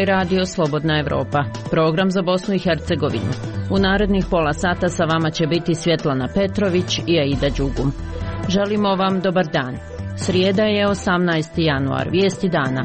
radio Slobodna Evropa, program za Bosnu i Hercegovinu. U narednih pola sata sa vama će biti Svjetlana Petrović i Aida Đugum. Želimo vam dobar dan. Srijeda je 18. januar, vijesti dana.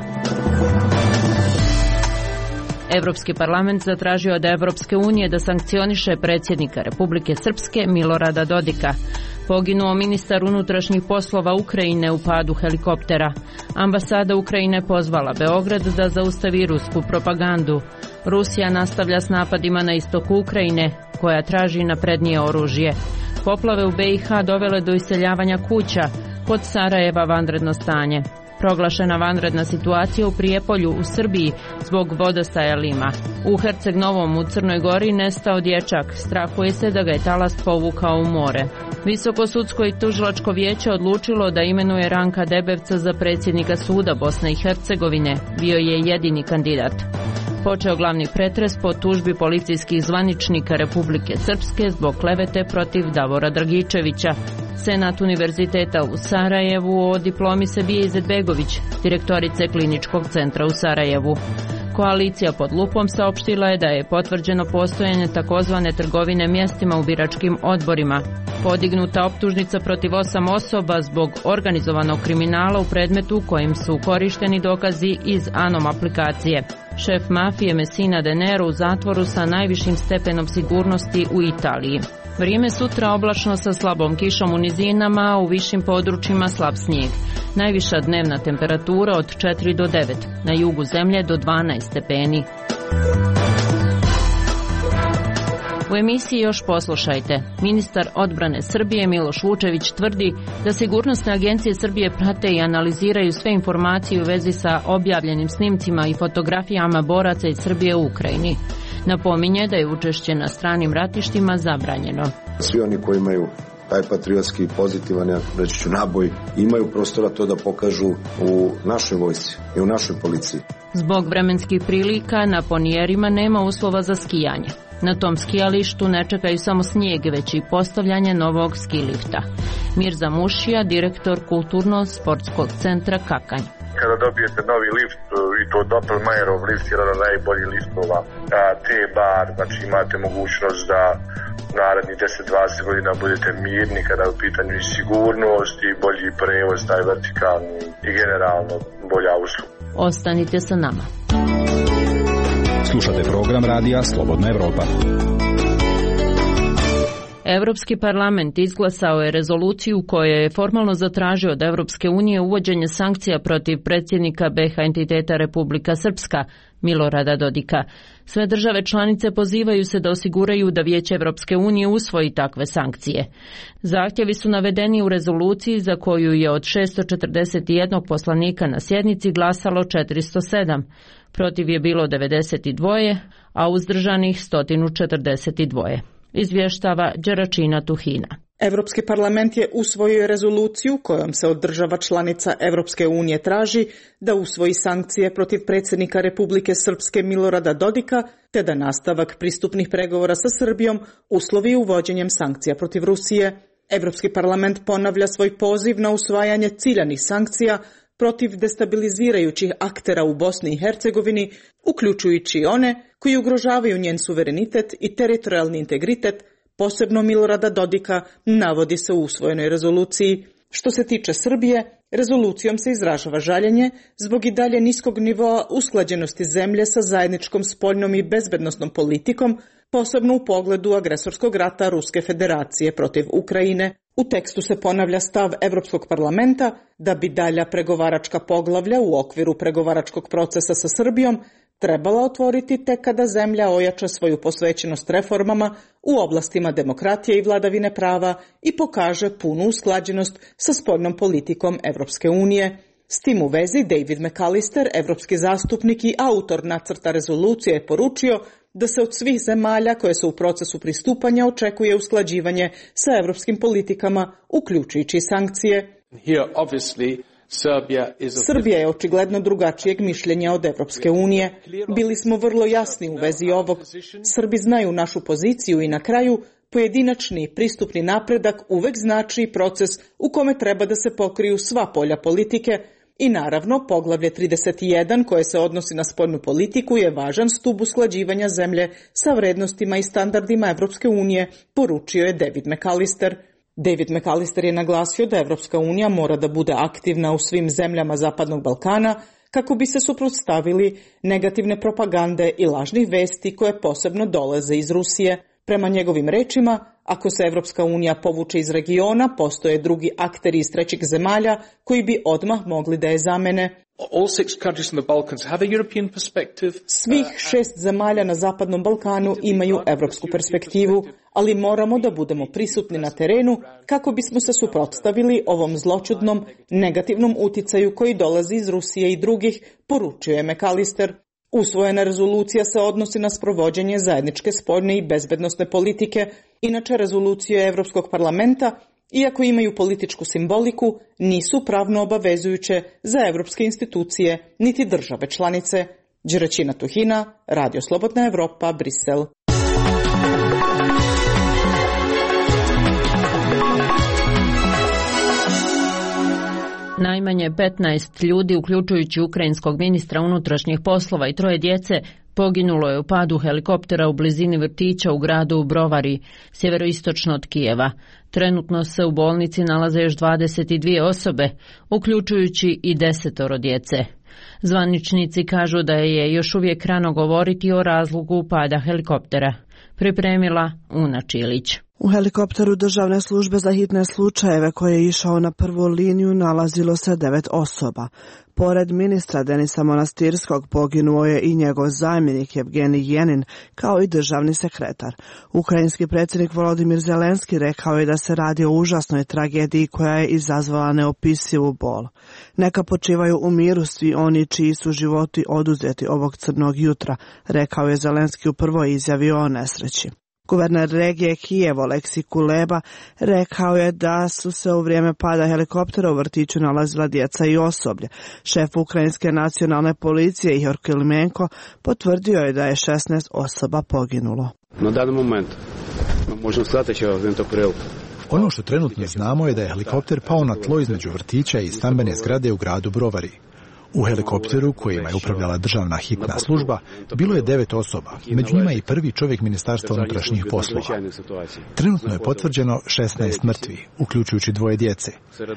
Evropski parlament zatražio od Evropske unije da sankcioniše predsjednika Republike Srpske Milorada Dodika. Poginuo ministar unutrašnjih poslova Ukrajine u padu helikoptera. Ambasada Ukrajine pozvala Beograd da zaustavi rusku propagandu. Rusija nastavlja s napadima na istoku Ukrajine, koja traži naprednije oružje. Poplave u BiH dovele do iseljavanja kuća, kod Sarajeva vanredno stanje. Proglašena vanredna situacija u Prijepolju u Srbiji zbog vodostaja Lima. U Herceg Novom u Crnoj Gori nestao dječak, strahuje se da ga je talas povukao u more. Visoko sudsko i tužilačko vijeće odlučilo da imenuje Ranka Debevca za predsjednika suda Bosne i Hercegovine, bio je jedini kandidat. Počeo glavni pretres po tužbi policijskih zvaničnika Republike Srpske zbog klevete protiv Davora Dragičevića. Senat Univerziteta u Sarajevu o diplomi Sebije Izetbegović, direktorice Kliničkog centra u Sarajevu. Koalicija pod lupom saopštila je da je potvrđeno postojanje takozvane trgovine mjestima u biračkim odborima. Podignuta optužnica protiv 8 osoba zbog organizovanog kriminala u predmetu u kojem su korišteni dokazi iz Anom aplikacije. Šef mafije Messina Denaro u zatvoru sa najvišim stepenom sigurnosti u Italiji. Vrijeme sutra oblačno sa slabom kišom u nizinama, a u višim područjima slab snijeg. Najviša dnevna temperatura od 4 do 9, na jugu zemlje do 12 stepeni. U emisiji još poslušajte. Ministar odbrane Srbije Miloš Vučević tvrdi da sigurnosne agencije Srbije prate i analiziraju sve informacije u vezi sa objavljenim snimcima i fotografijama boraca iz Srbije u Ukrajini. Napominje da je učešće na stranim ratištima zabranjeno. Svi oni koji imaju taj patriotski pozitivan, reći ću, naboj, imaju prostora to da pokažu u našoj vojsci i u našoj policiji. Zbog vremenskih prilika na Ponijerima nema uslova za skijanje. Na tom skijalištu ne čekaju samo snijeg, već i postavljanje novog ski lifta. Mirza Mušija, direktor Kulturno-sportskog centra Kakanj. Kada dobijete novi lift, i to Doppelmayerov lift, jedan od najboljih liftova T-bar, znači imate mogućnost da narednih 10-20 godina budete mirni kada je u pitanju i sigurnost i bolji prevoz, taj vertikalni i generalno bolja usluga. Ostanite sa nama. Slušate program radija Slobodna Evropa. Europski parlament izglasao je rezoluciju u kojoj je formalno zatražio od Evropske unije uvođenje sankcija protiv predsjednika BiH entiteta Republika Srpska, Milorada Dodika. Sve države članice pozivaju se da osiguraju da Vijeće Evropske unije usvoji takve sankcije. Zahtjevi su navedeni u rezoluciji za koju je od 641 poslanika na sjednici glasalo 407. Protiv je bilo 92, a uzdržanih 142. Izvještava Đeračina Tuhina. Europski parlament je usvojio rezoluciju kojom se od država članica Europske unije traži da usvoji sankcije protiv predsjednika Republike Srpske Milorada Dodika, te da nastavak pristupnih pregovora sa Srbijom uslovi uvođenjem sankcija protiv Rusije. Europski parlament ponavlja svoj poziv na usvajanje ciljanih sankcija protiv destabilizirajućih aktera u Bosni i Hercegovini, uključujući one koji ugrožavaju njen suverenitet i teritorijalni integritet, posebno Milorada Dodika, navodi se u usvojenoj rezoluciji. Što se tiče Srbije, rezolucijom se izražava žaljenje zbog i dalje niskog nivoa usklađenosti zemlje sa zajedničkom spoljnom i bezbednosnom politikom, posebno u pogledu agresorskog rata Ruske federacije protiv Ukrajine. U tekstu se ponavlja stav Europskog parlamenta da bi dalja pregovaračka poglavlja u okviru pregovaračkog procesa sa Srbijom trebala otvoriti tek kada zemlja ojača svoju posvećenost reformama u oblastima demokratije i vladavine prava i pokaže punu usklađenost sa spoljnom politikom Europske unije. S tim u vezi David McAllister, evropski zastupnik i autor nacrta rezolucije, je poručio da se od svih zemalja koje su u procesu pristupanja očekuje usklađivanje sa evropskim politikama, uključujući sankcije. Srbija je očigledno drugačijeg mišljenja od Evropske unije. Bili smo vrlo jasni u vezi ovog. Srbi znaju našu poziciju i na kraju pojedinačni pristupni napredak uvek znači proces u kome treba da se pokriju sva polja politike I naravno, poglavlje 31 koje se odnosi na spoljnu politiku je važan stub usklađivanja zemlje sa vrednostima i standardima Evropske unije, poručio je David McAllister. David McAllister je naglasio da Evropska unija mora da bude aktivna u svim zemljama Zapadnog Balkana kako bi se suprotstavili negativne propagande i lažnih vesti koje posebno dolaze iz Rusije. Prema njegovim rečima, ako se Evropska unija povuče iz regiona, postoje drugi akteri iz trećih zemalja koji bi odmah mogli da je zamene. Svih 6 zemalja na Zapadnom Balkanu imaju evropsku perspektivu, ali moramo da budemo prisutni na terenu kako bismo se suprotstavili ovom zloćudnom, negativnom uticaju koji dolazi iz Rusije i drugih, poručio je McAllister. Usvojena rezolucija se odnosi na sprovođenje zajedničke spoljne i bezbednosne politike. Inače, rezolucije Evropskog parlamenta, iako imaju političku simboliku, nisu pravno obavezujuće za evropske institucije niti države članice. Đeraćina Tuhina, Radio Slobodna Evropa, Brisel. Najmanje 15 ljudi, uključujući ukrajinskog ministra unutrašnjih poslova i 3 djece, poginulo je u padu helikoptera u blizini vrtića u gradu Brovari, sjeveroistočno od Kijeva. Trenutno se u bolnici nalaze još 22 osobe, uključujući i 10 djece. Zvaničnici kažu da je još uvijek rano govoriti o razlogu pada helikoptera. Pripremila Una Čilić. U helikopteru Državne službe za hitne slučajeve koji je išao na prvu liniju nalazilo se 9 osoba. Pored ministra Denisa Monastirskog poginuo je i njegov zamjenik Evgenij Jenin, kao i državni sekretar. Ukrajinski predsjednik Volodimir Zelenski rekao je da se radi o užasnoj tragediji koja je izazvala neopisivu bol. Neka počivaju u miru svi oni čiji su životi oduzeti ovog crnog jutra, rekao je Zelenski u prvoj izjavi o nesreći. Guverner regije Kijev Oleksij Kuleba rekao je da su se u vrijeme pada helikoptera u vrtiću nalazila djeca i osoblje. Šef Ukrajinske nacionalne policije Ihor Kilimenko potvrdio je da je 16 osoba poginulo. Na dan moment možemo stati će ventopril. Ono što trenutno znamo je da je helikopter pao na tlo između vrtića i stambene zgrade u gradu Brovari. U helikopteru kojima je upravljala državna hitna služba bilo je 9 osoba, među njima i prvi čovjek Ministarstva unutrašnjih poslova. Trenutno je potvrđeno 16 mrtvi, uključujući 2 djece.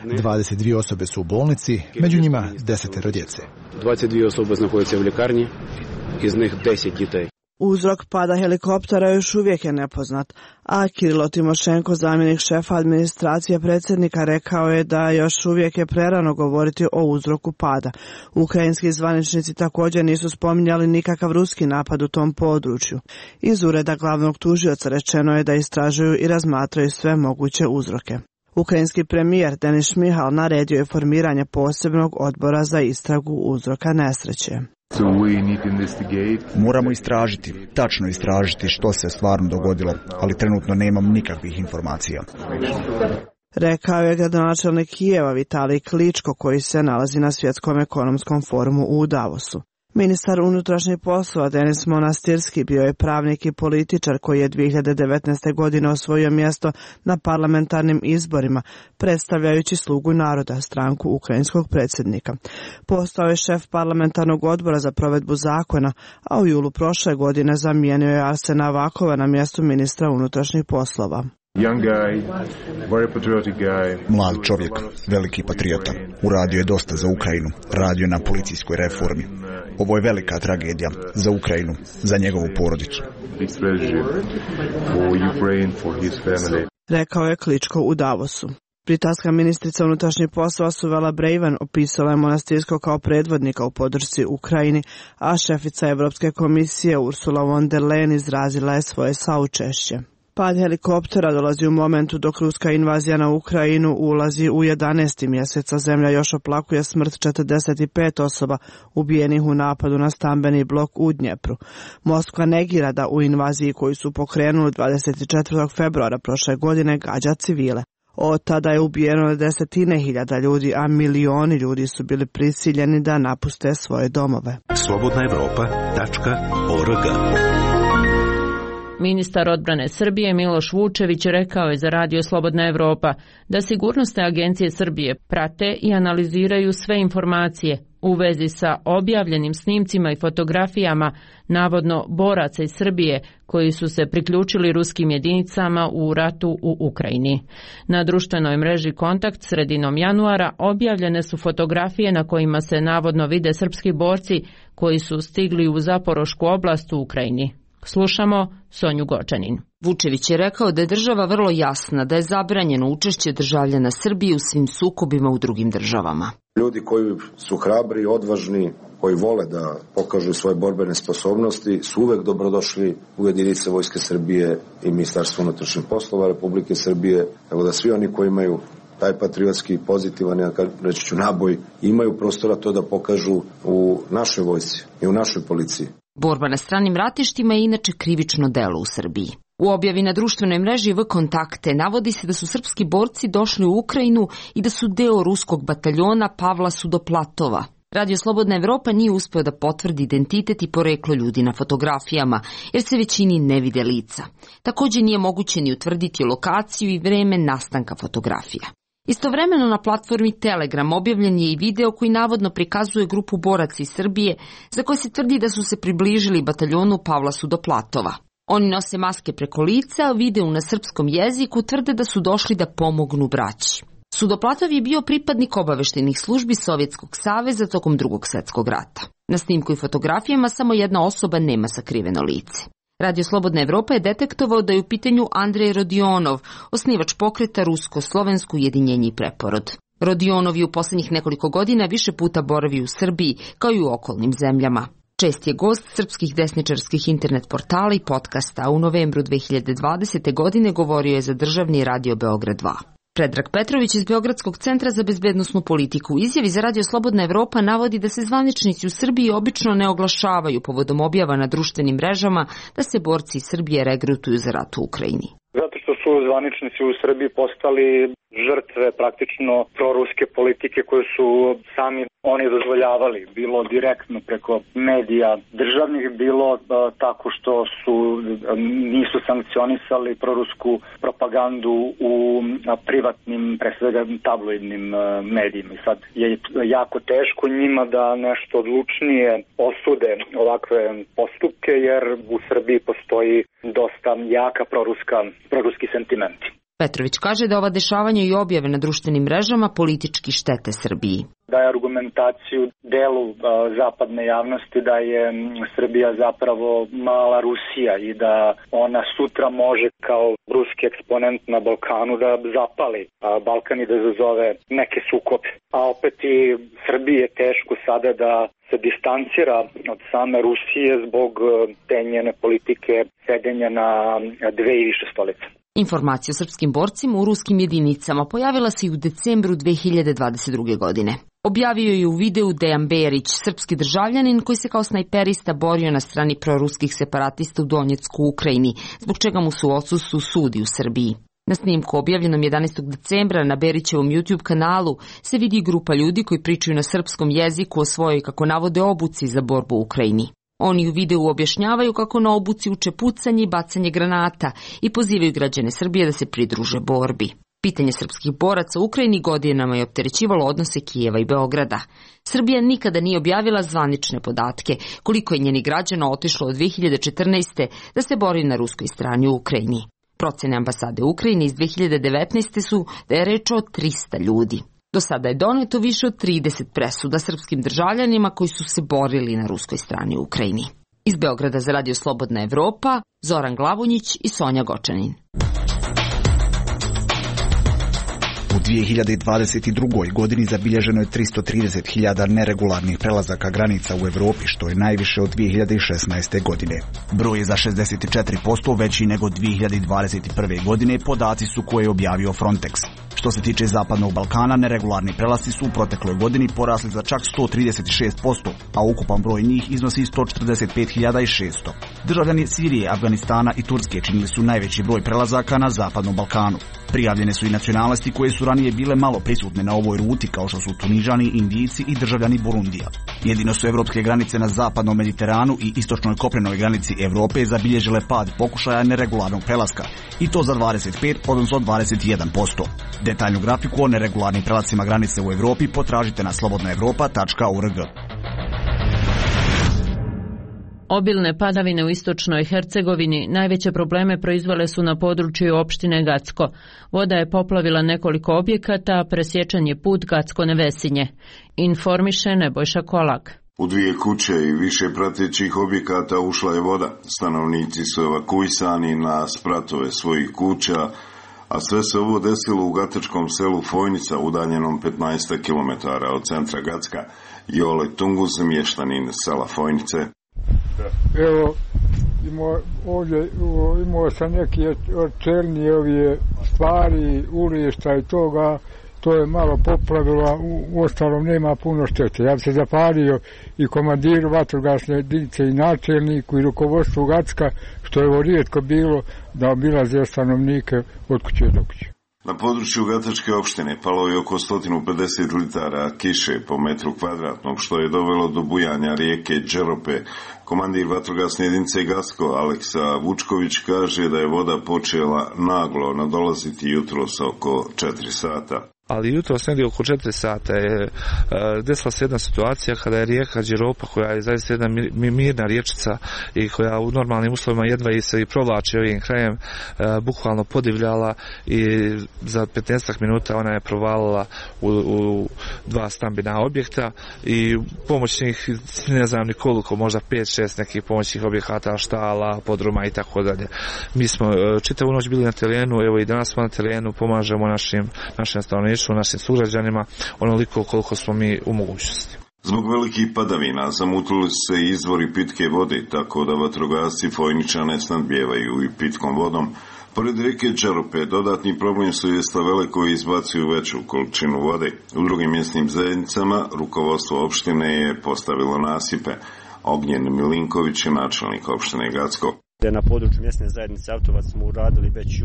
22 osobe su u bolnici, među njima 10 djece. 22 osobe znaходяться u ljekarni, iz njih 10 djetej. Uzrok pada helikoptera još uvijek je nepoznat, a Kirilo Timošenko, zamjenik šefa administracije predsjednika, rekao je da još uvijek je prerano govoriti o uzroku pada. Ukrajinski zvaničnici također nisu spominjali nikakav ruski napad u tom području. Iz ureda glavnog tužioca rečeno je da istražuju i razmatraju sve moguće uzroke. Ukrajinski premijer Denis Šmihal naredio je formiranje posebnog odbora za istragu uzroka nesreće. Moramo istražiti, tačno istražiti što se stvarno dogodilo, ali trenutno nemam nikakvih informacija. Rekao je gradonačelnik Kijeva Vitalij Kličko, koji se nalazi na Svjetskom ekonomskom forumu u Davosu. Ministar unutrašnjih poslova Denis Monastirski bio je pravnik i političar koji je 2019. godine osvojio mjesto na parlamentarnim izborima, predstavljajući Slugu naroda, stranku ukrajinskog predsjednika. Postao je šef parlamentarnog odbora za provedbu zakona, a u julu prošle godine zamijenio je Arsena Avakova na mjestu ministra unutrašnjih poslova. Mlad čovjek, veliki patriota. Uradio je dosta za Ukrajinu, radio na policijskoj reformi. Ovo je velika tragedija za Ukrajinu, za njegovu porodicu. Rekao je Kličko u Davosu. Britanska ministrica unutrašnjih poslova Suella Braverman opisala je Monastirskog kao predvodnika u podršci Ukrajini, a šefica Europske komisije Ursula von der Leyen izrazila je svoje saučešće. Pad helikoptera dolazi u momentu dok ruska invazija na Ukrajinu ulazi u 11. mjeseca. Zemlja još oplakuje smrt 45 osoba ubijenih u napadu na stambeni blok u Dnjepru. Moskva negira da u invaziji koju su pokrenuli 24. februara prošle godine gađa civile. Od tada je ubijeno 10.000 ljudi, a milioni ljudi su bili prisiljeni da napuste svoje domove. Slobodnaevropa.org ministar odbrane Srbije Miloš Vučević rekao je za Radio Slobodna Evropa da sigurnosne agencije Srbije prate i analiziraju sve informacije u vezi sa objavljenim snimcima i fotografijama navodno boraca iz Srbije koji su se priključili ruskim jedinicama u ratu u Ukrajini. Na društvenoj mreži Kontakt sredinom januara objavljene su fotografije na kojima se navodno vide srpski borci koji su stigli u Zaporošku oblast u Ukrajini. Slušamo Sonju Gočanin. Vučević je rekao da je država vrlo jasna da je zabranjeno učešće državljana Srbije u svim sukobima u drugim državama. Ljudi koji su hrabri, odvažni, koji vole da pokažu svoje borbene sposobnosti su uvek dobrodošli u jedinice Vojske Srbije i Ministarstvo unutrašnjih poslova Republike Srbije. Tako da svi oni koji imaju taj patriotski pozitivan, reći ću, naboj, imaju prostora to da pokažu u našoj vojsci i u našoj policiji. Borba na stranim ratištima je inače krivično delo u Srbiji. U objavi na društvenoj mreži V-Kontakte navodi se da su srpski borci došli u Ukrajinu i da su deo ruskog bataljona Pavla Sudoplatova. Radio Slobodna Evropa nije uspeo da potvrdi identitet i poreklo ljudi na fotografijama, jer se većini ne vide lica. Također nije moguće ni utvrditi lokaciju i vreme nastanka fotografija. Istovremeno na platformi Telegram objavljen je i video koji navodno prikazuje grupu boraca iz Srbije za koje se tvrdi da su se približili bataljonu Pavla Sudoplatova. Oni nose maske preko lica, a videu na srpskom jeziku tvrde da su došli da pomognu braći. Sudoplatov je bio pripadnik obaveštajnih službi Sovjetskog saveza tokom Drugog svjetskog rata. Na snimku i fotografijama samo jedna osoba nema sakriveno lice. Radio Slobodna Evropa je detektovao da je u pitanju Andrej Rodionov, osnivač pokreta Rusko-Slovensko ujedinjenje i preporod. Rodionov je u posljednjih nekoliko godina više puta boravio u Srbiji, kao i u okolnim zemljama. Čest je gost srpskih desničarskih internet portala i podcasta, a u novembru 2020. godine govorio je za državni radio Beograd 2. Predrag Petrović iz Beogradskog centra za bezbednosnu politiku u izjavi za Radio Slobodna Evropa navodi da se zvaničnici u Srbiji obično ne oglašavaju povodom objava na društvenim mrežama da se borci iz Srbije regrutuju za rat u Ukrajini. Zato što su zvaničnici u Srbiji postali žrtve praktično proruske politike koje su sami oni dozvoljavali, bilo direktno preko medija državnih, bilo tako što nisu sankcionisali prorusku propagandu u privatnim, pre svega tabloidnim medijima. I sad je jako teško njima da nešto odlučnije osude ovakve postupke, jer u Srbiji postoji dosta jaka proruski sentimenti. Petrović kaže da ova dešavanja i objave na društvenim mrežama politički štete Srbiji. Daje argumentaciju delu zapadne javnosti da je Srbija zapravo mala Rusija i da ona sutra može kao ruski eksponent na Balkanu da zapali Balkan i da izazove neke sukobe. A opet i Srbiji je teško sada da se distancira od same Rusije zbog te njene politike sedenja na dve i više stolice. Informacija o srpskim borcima u ruskim jedinicama pojavila se i u decembru 2022. godine. Objavio je u videu Dejan Berić, srpski državljanin koji se kao snajperista borio na strani proruskih separatista u Donjecku u Ukrajini, zbog čega mu su u odsustvu sudi u Srbiji. Na snimku objavljenom 11. decembra na Berićevom YouTube kanalu se vidi grupa ljudi koji pričaju na srpskom jeziku o svojoj, kako navode, obuci za borbu u Ukrajini. Oni u videu objašnjavaju kako na obuci uče pucanje i bacanje granata i pozivaju građane Srbije da se pridruže borbi. Pitanje srpskih boraca u Ukrajini godinama je opterećivalo odnose Kijeva i Beograda. Srbija nikada nije objavila zvanične podatke koliko je njenih građana otišlo od 2014. da se bori na ruskoj strani u Ukrajini. Procene ambasade Ukrajine iz 2019. su da je reč o 300 ljudi. Do sada je doneto više od 30 presuda srpskim državljanima koji su se borili na ruskoj strani u Ukrajini. Iz Beograda za Radio Slobodna Evropa, Zoran Glavonjić i Sonja Gočanin. U 2022. godini zabilježeno je 330.000 neregularnih prelazaka granica u Evropi, što je najviše od 2016. godine. Broj je za 64% veći nego 2021. godine, podaci su koje je objavio Frontex. Što se tiče Zapadnog Balkana, neregularni prelasci su u protekloj godini porasli za čak 136%, a ukupan broj njih iznosi 145.600. Državljani Sirije, Afganistana i Turske činili su najveći broj prelazaka na Zapadnom Balkanu. Prijavljene su i nacionalnosti koje su ranije bile malo prisutne na ovoj ruti, kao što su Tunižani, Indijci i državljani Burundija. Jedino su evropske granice na zapadnom Mediteranu i istočnoj kopnenoj granici Evrope zabilježile pad pokušaja neregularnog prelaska, i to za 25, odnosno 21%. Detaljnu grafiku o neregularnim prelascima granice u Evropi potražite na slobodnaevropa.org. Obilne padavine u istočnoj Hercegovini najveće probleme proizvele su na području opštine Gacko. Voda je poplavila nekoliko objekata, a presječen je put Gacko-Nevesinje. Informiše Nebojša Kolak. U 2 kuće i više pratećih objekata ušla je voda. Stanovnici su evakuisani na spratove svojih kuća, a sve se ovo desilo u gatačkom selu Fojnica, udaljenom 15 km od centra Gacka. Jole Tunguz, mještanin sela Fojnice. Evo, imao sam neke od černije ove stvari, ulišta i toga, to je malo poplavilo, u ostalom nema puno štete. Ja bi se zapalio i komandiru vatrogasne jedinice i načelniku i rukovodstvu Gacka, što je ovo rijetko bilo, da obilaze stanovnike od kuće do kuće. Na području Gatačke opštine palo je oko 150 litara kiše po metru kvadratnog, što je dovelo do bujanja rijeke Đerope. Komandir vatrogasne jedinice Gacko, Aleksa Vučković, kaže da je voda počela naglo nadolaziti jutros oko 4 sata. Ali jutros negdje oko 4 sata je desila se jedna situacija kada je rijeka Đeropa, koja je zaista jedna mirna riječica i koja u normalnim uslovima jedva i se i provlači ovim krajem, bukvalno podivljala i za 15 minuta ona je provalila u 2 stambena objekta i pomoćnih, ne znam ni koliko, možda 5-6 nekih pomoćnih objekata, štala, podruma i tako dalje. Mi smo čitavu noć bili na terenu, evo i danas smo na terenu, pomažemo našim stanovnicima, našim sugrađanima, onoliko koliko smo mi u mogućnosti. Zbog velikih padavina zamutili se izvori pitke vode, tako da vatrogasci Fojničane snadbijevaju i pitkom vodom. Pored rijeke Đerope dodatni problem su i slavele koji izbacuju veću količinu vode. U drugim mjesnim zajednicama rukovodstvo opštine je postavilo nasipe. Ognjen Milinković je načelnik opštine Gacko. Na području mjesne zajednice Avtovac smo uradili već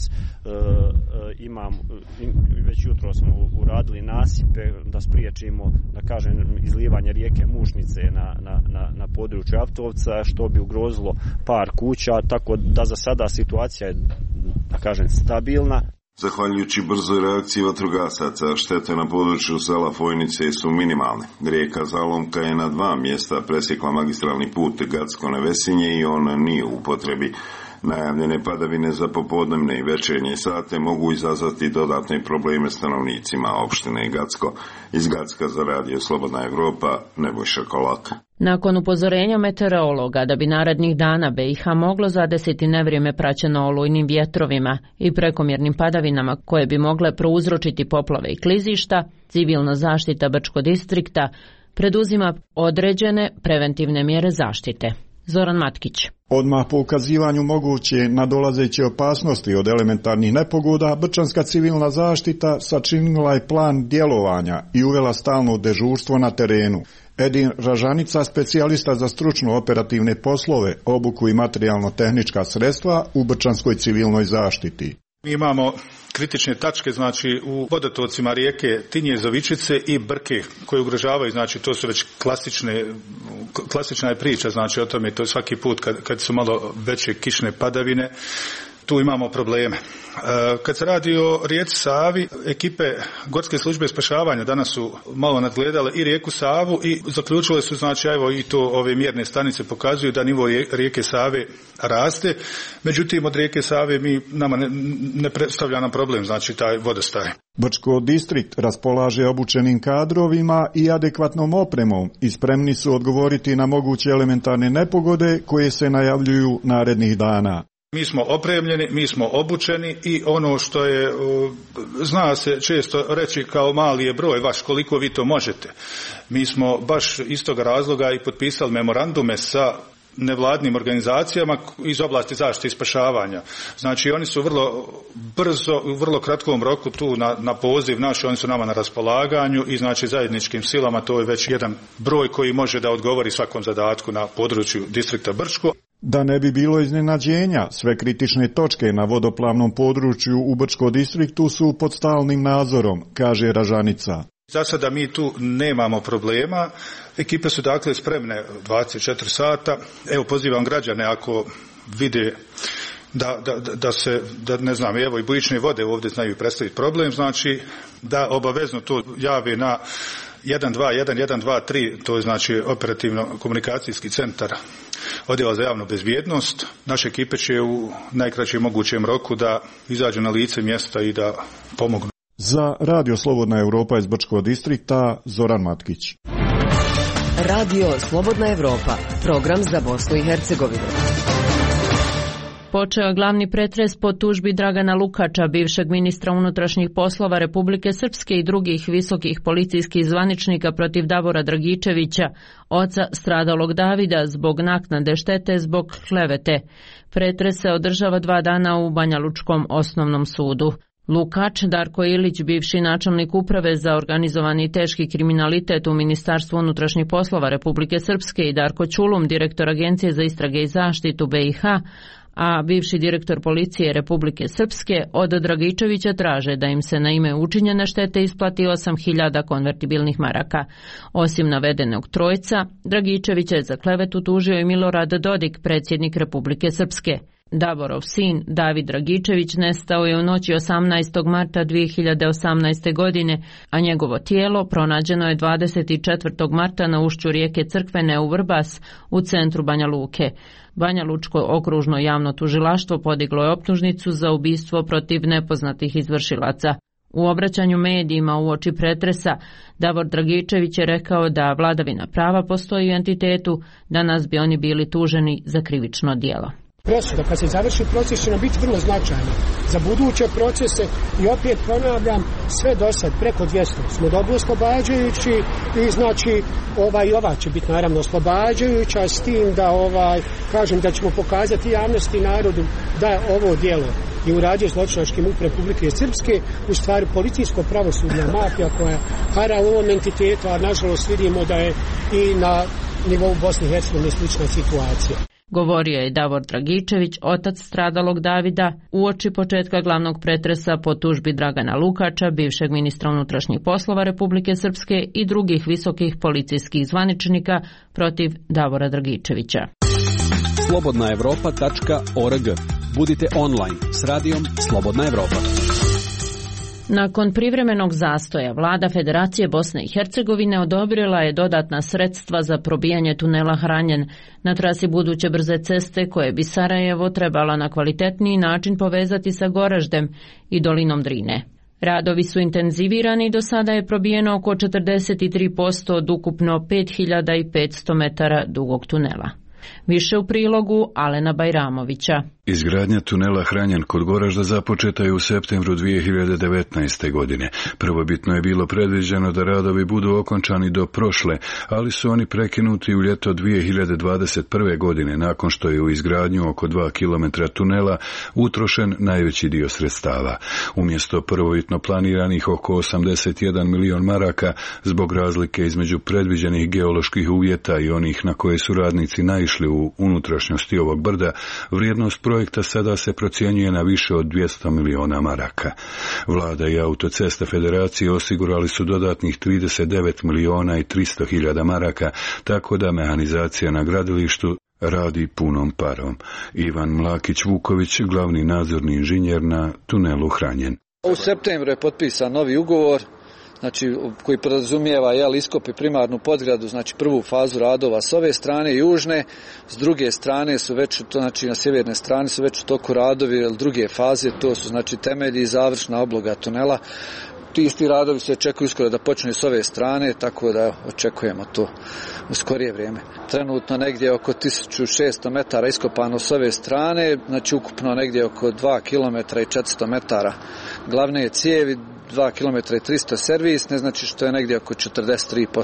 jutros smo uradili nasipe da spriječimo, da kažem, izlijevanje rijeke Mušnice na području Avtovca, što bi ugrozilo par kuća, tako da za sada situacija je, da kažem, stabilna. Zahvaljujući brzoj reakciji vatrogasaca, štete na području sela Fojnice su minimalne. Rijeka Zalomka je na 2 mjesta presjekla magistralni put Gacko-Nevesinje i on nije u upotrebi. Najavljene padavine za popodnevne i večernje sate mogu izazvati dodatne probleme stanovnicima opštine Gacko. Iz Gacka za radio Slobodna Evropa, Nebojša Kolak. Nakon upozorenja meteorologa da bi narednih dana BiH moglo zadesiti nevrijeme praćeno olujnim vjetrovima i prekomjernim padavinama koje bi mogle prouzročiti poplave i klizišta, civilna zaštita Brčkog distrikta preduzima određene preventivne mjere zaštite. Zoran Matkić. Odmah po ukazivanju moguće nadolazeće opasnosti od elementarnih nepogoda, Brčanska civilna zaštita sačinila je plan djelovanja i uvela stalno dežurstvo na terenu. Edin Ražanica, specijalista za stručno operativne poslove, obuku i materijalno-tehnička sredstva u Brčanskoj civilnoj zaštiti. Mi imamo kritične tačke, znači u vodotocima rijeke Tinje, Zovičice i Brke, koje ugrožavaju, znači to su već klasična je priča, znači o tome, to je svaki put kad su malo veće kišne padavine, tu imamo probleme. Kad se radi o rijeci Savi, ekipe Gorske službe spašavanja danas su malo nadgledale i rijeku Savu i zaključile su, znači evo i to ove mjerne stanice pokazuju da nivo rijeke Save raste, međutim od rijeke Save nama ne predstavlja nam problem, znači taj vodostaj. Brčko distrikt raspolaže obučenim kadrovima i adekvatnom opremom i spremni su odgovoriti na moguće elementarne nepogode koje se najavljuju narednih dana. Mi smo opremljeni, mi smo obučeni i ono što je, zna se često reći kao mali je broj vaš, koliko vi to možete. Mi smo baš iz toga razloga i potpisali memorandume sa nevladnim organizacijama iz oblasti zaštite i spašavanja. Znači oni su vrlo brzo, u vrlo kratkom roku tu na poziv naš, oni su nama na raspolaganju i znači zajedničkim silama to je već jedan broj koji može da odgovori svakom zadatku na području distrikta Brčko. Da ne bi bilo iznenađenja, sve kritične točke na vodoplavnom području u Brčkom distriktu su pod stalnim nadzorom, kaže Ražanica. Za sada mi tu nemamo problema, ekipe su dakle spremne 24 sata. Evo, pozivam građane ako vide da ne znam, evo i bujične vode ovdje znaju predstaviti problem, znači da obavezno to jave na 121-123, to je znači operativno komunikacijski centar Odjela za javnu bezbjednost. Naše ekipe će u najkraćem mogućem roku da izađu na lice mjesta i da pomognu. Za Radio Slobodna Europa iz Brčkog distrikta, Zoran Matkić. Radio Slobodna Europa, program za Bosnu i Hercegovinu. Počeo glavni pretres po tužbi Dragana Lukača, bivšeg ministra unutrašnjih poslova Republike Srpske i drugih visokih policijskih zvaničnika protiv Davora Dragičevića, oca stradalog Davida, zbog naknade štete zbog klevete. Pretres se održava 2 dana u Banjalučkom osnovnom sudu. Lukač, Darko Ilić, bivši načelnik uprave za organizovani i teški kriminalitet u Ministarstvu unutrašnjih poslova Republike Srpske, i Darko Ćulum, direktor Agencije za istrage i zaštitu BiH, a bivši direktor policije Republike Srpske, od Dragičevića traže da im se na ime učinjene štete isplati 8.000 konvertibilnih maraka. Osim navedenog trojca, Dragičevića je za klevetu tužio i Milorad Dodik, predsjednik Republike Srpske. Davorov sin, David Dragičević, nestao je u noći 18. marta 2018. godine, a njegovo tijelo pronađeno je 24. marta na ušću rijeke Crkvene u Vrbas, u centru Banja Luke. Banjalučko okružno javno tužilaštvo podiglo je optužnicu za ubistvo protiv nepoznatih izvršilaca. U obraćanju medijima uoči pretresa, Davor Dragičević je rekao da vladavina prava postoji u entitetu, danas bi oni bili tuženi za krivično djelo. Presuda, kad se završi proces, će nam biti vrlo značajna za buduće procese i opet ponavljam, sve do sad, preko 200 smo dobro oslobađajući i znači ova će biti naravno oslobađajuća, s tim da kažem da ćemo pokazati javnosti i narodu da ovo djelo je uradio zločinački MUP Republike Srpske, u stvari policijsko-pravosudna mafija koja hara u ovom entitetu, a nažalost vidimo da je i na nivou Bosne i Hercegovine slična situacija. Govorio je Davor Dragičević, otac stradalog Davida, uoči početka glavnog pretresa po tužbi Dragana Lukača, bivšeg ministra unutrašnjih poslova Republike Srpske i drugih visokih policijskih zvaničnika protiv Davora Dragičevića. slobodnaevropa.org. Budite online s radijom Slobodna Evropa. Nakon privremenog zastoja, vlada Federacije Bosne i Hercegovine odobrila je dodatna sredstva za probijanje tunela Hranjen na trasi buduće brze ceste koje bi Sarajevo trebala na kvalitetniji način povezati sa Goraždem i dolinom Drine. Radovi su intenzivirani i do sada je probijeno oko 43% od ukupno 5500 metara dugog tunela. Više u prilogu Alena Bajramovića. Izgradnja tunela Hranjen kod Goražda započeta je u septembru 2019. godine. Prvobitno je bilo predviđeno da radovi budu okončani do prošle, ali su oni prekinuti u ljeto 2021. godine nakon što je u izgradnju oko 2 km tunela utrošen najveći dio sredstava. Umjesto prvobitno planiranih oko 81 milion maraka, zbog razlike između predviđenih geoloških uvjeta i onih na koje su radnici naišli u unutrašnjosti ovog brda, vrijednost projekta sada se procjenjuje na više od 200 miliona maraka. Vlada i autocesta Federacije osigurali su dodatnih 39 miliona i 300 hiljada maraka, tako da mehanizacija na gradilištu radi punom parom. Ivan Mlakić-Vuković, glavni nadzorni inženjer na tunelu Hranjen. U septembru je potpisan novi ugovor, koji podrazumijeva iskop i primarnu podgradu, prvu fazu radova s ove strane južne, s druge strane su već, na sjeverne strane su već u toku radovi, druge faze, to su temelji i završna obloga tunela. Ti isti radovi se očekuju uskoro da počne s ove strane, tako da očekujemo to u skorije vrijeme. Trenutno negdje oko 1600 metara iskopano s ove strane, ukupno negdje oko 2 km i 400 metara glavne cijevi, 2 km i 300 servisne, što je negdje oko 43%.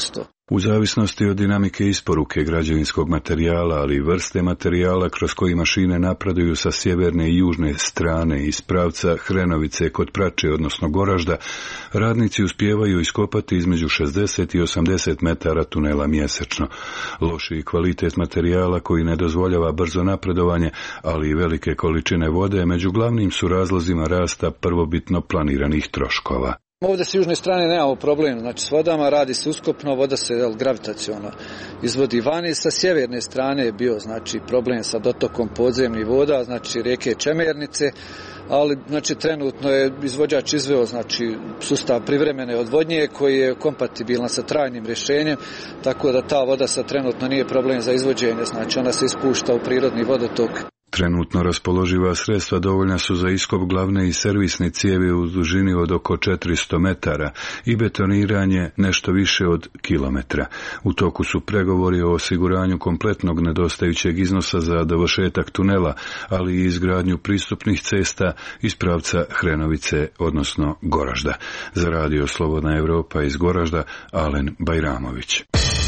U zavisnosti od dinamike isporuke građevinskog materijala, ali i vrste materijala kroz koji mašine napreduju sa sjeverne i južne strane iz pravca Hrenovice kod Prače, odnosno Goražda, radnici uspijevaju iskopati između 60 i 80 metara tunela mjesečno. Loši kvalitet materijala koji ne dozvoljava brzo napredovanje, ali i velike količine vode, među glavnim su razlozima rasta prvobitno planiranih troškova. Ovdje s južne strane nemamo problem, znači s vodama radi se uskopno, voda se gravitaciono izvodi vani. Sa sjeverne strane je bio znači problem sa dotokom podzemnih voda, znači rijeke Čemernice, ali znači trenutno je izvođač izveo znači sustav privremene odvodnje koji je kompatibilan sa trajnim rješenjem, tako da ta voda sad trenutno nije problem za izvođenje, znači ona se ispušta u prirodni vodotok. Trenutno raspoloživa sredstva dovoljna su za iskop glavne i servisne cijevi u dužini od oko 400 metara i betoniranje nešto više od kilometra. U toku su pregovori o osiguranju kompletnog nedostajućeg iznosa za dovršetak tunela, ali i izgradnju pristupnih cesta iz pravca Hrenovice, odnosno Goražda. Za Radio Slobodna Evropa iz Goražda, Alen Bajramović.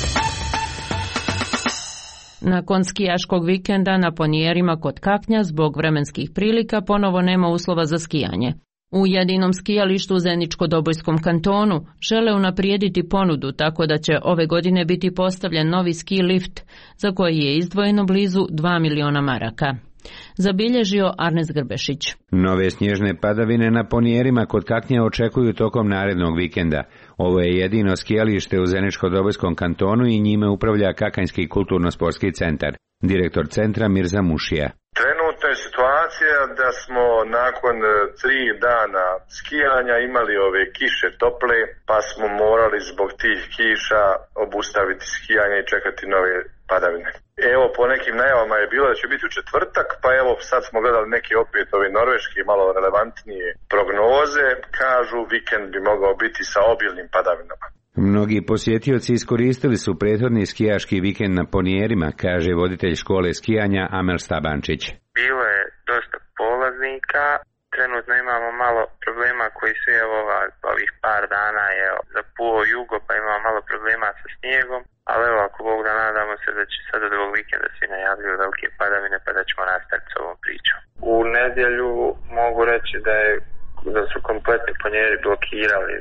Nakon skijaškog vikenda na Ponijerima kod Kaknja zbog vremenskih prilika ponovo nema uslova za skijanje. U jedinom skijalištu u Zeničko-Dobojskom kantonu žele unaprijediti ponudu tako da će ove godine biti postavljen novi ski lift za koji je izdvojeno blizu 2 miliona maraka. Zabilježio Arnes Grbešić. Nove snježne padavine na Ponijerima kod Kaknja očekuju tokom narednog vikenda. Ovo je jedino skijalište u Zeničko-Dobojskom kantonu i njime upravlja Kakanjski kulturno-sportski centar. Direktor centra Mirza Mušija. Trenutno je situacija da smo nakon 3 dana skijanja imali ove kiše tople, pa smo morali zbog tih kiša obustaviti skijanje i čekati nove padavine. Evo, po nekim najavama je bilo da će biti u četvrtak, pa evo sad smo gledali neke opet ove norveške malo relevantnije prognoze. Kažu vikend bi mogao biti sa obilnim padavinama. Mnogi posjetioci iskoristili su prethodni skijaški vikend na Ponijerima, kaže voditelj škole skijanja Amel Stabančić. Bilo je dosta polaznika, trenutno imamo malo problema koji su ovih par dana je zapuo jugo, pa imamo malo problema sa snijegom, ali evo ako Bog da nadamo se da će sad od ovog vikenda svi najavljuju velike padavine, pa da ćemo nastaviti s ovom pričom. U nedjelju mogu reći da su kompletni Ponijeri blokirali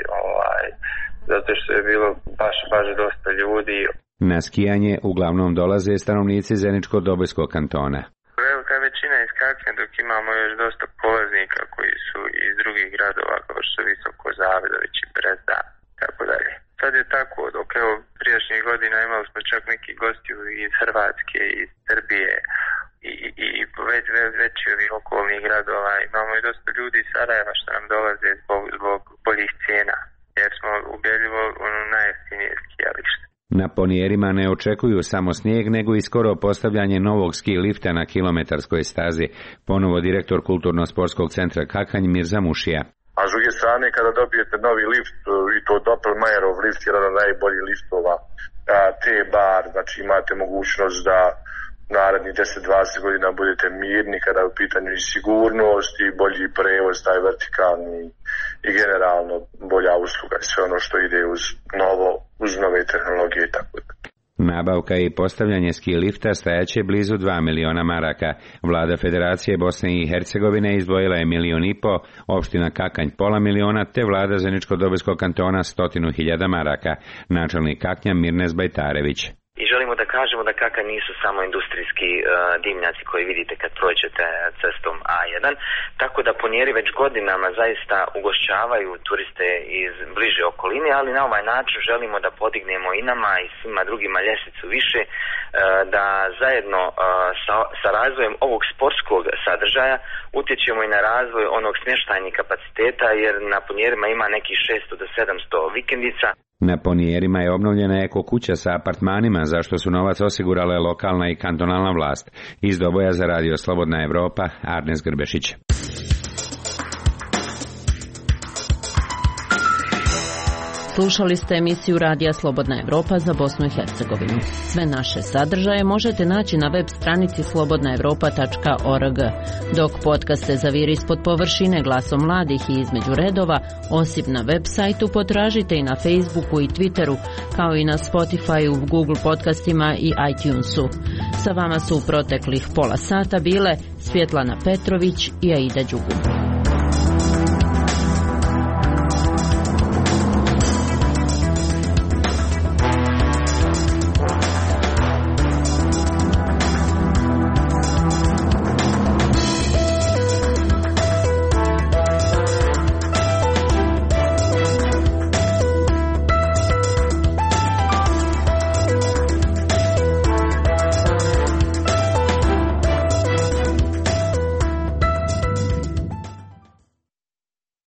zato što je bilo baš dosta ljudi. Na skijanje uglavnom dolaze stanovnici Zeničko-Dobojskog kantona. Velika većina iz Kaknja, dok imamo još dosta polaznika koji su iz drugih gradova kao što su Visoko, Zavidović i Brezda, tako dalje. Sad je tako, dok evo prijašnjih godina imali smo čak neki gostiju iz Hrvatske, iz Srbije i veći ovih okolnih gradova. Imamo i dosta ljudi iz Sarajeva što nam dolaze zbog boljih cijena, jer smo ubedljivo najjeftinije skijalište. Na Ponijerima ne očekuju samo snijeg, nego i skoro postavljanje novog ski lifta na kilometarskoj stazi, ponovo direktor Kulturno-sportskog centra Kakanj Mirza Mušija. A s druge strane, kada dobijete novi lift, i to Doppelmayerov lift, jedan od najboljih liftova, T-bar, znači imate mogućnost da narednih 10-20 godina budete mirni kada je u pitanju i sigurnost i bolji prevoz, taj vertikalni i generalno bolja usluga i sve ono što ide uz nove tehnologije i tako da. Nabavka i postavljanje ski lifta stajaće blizu 2 miliona maraka. Vlada Federacije Bosne i Hercegovine izdvojila je 1,5 miliona, opština Kakanj pola miliona, te vlada Zeničko-Dobojskog kantona 100.000 maraka. Načelnik Kaknja Mirnes Bajtarević. I želimo da kažemo da Kakanj nisu samo industrijski dimnjaci koji vidite kad prođete cestom A1, tako da Ponijeri već godinama zaista ugošćavaju turiste iz bliže okoline, ali na ovaj način želimo da podignemo i nama i svima drugima ljestvicu više, da zajedno sa razvojem ovog sportskog sadržaja utječemo i na razvoj onog smještajnih kapaciteta, jer na Ponjerima ima nekih 600 do 700 vikendica. Na Ponijerima je obnovljena eko kuća sa apartmanima, za što su novac osigurale lokalna i kantonalna vlast. Iz Doboja za Radio Slobodna Evropa, Arnes Grbešić. Slušali ste emisiju Radija Slobodna Evropa za Bosnu i Hercegovinu. Sve naše sadržaje možete naći na web stranici slobodnaevropa.org. Dok podcaste Zaviri ispod površine, Glasom mladih i Između redova, osim na web sajtu, potražite i na Facebooku i Twitteru, kao i na Spotifyu, Google podcastima i iTunesu. Sa vama su u proteklih pola sata bile Svjetlana Petrović i Aida Đugum.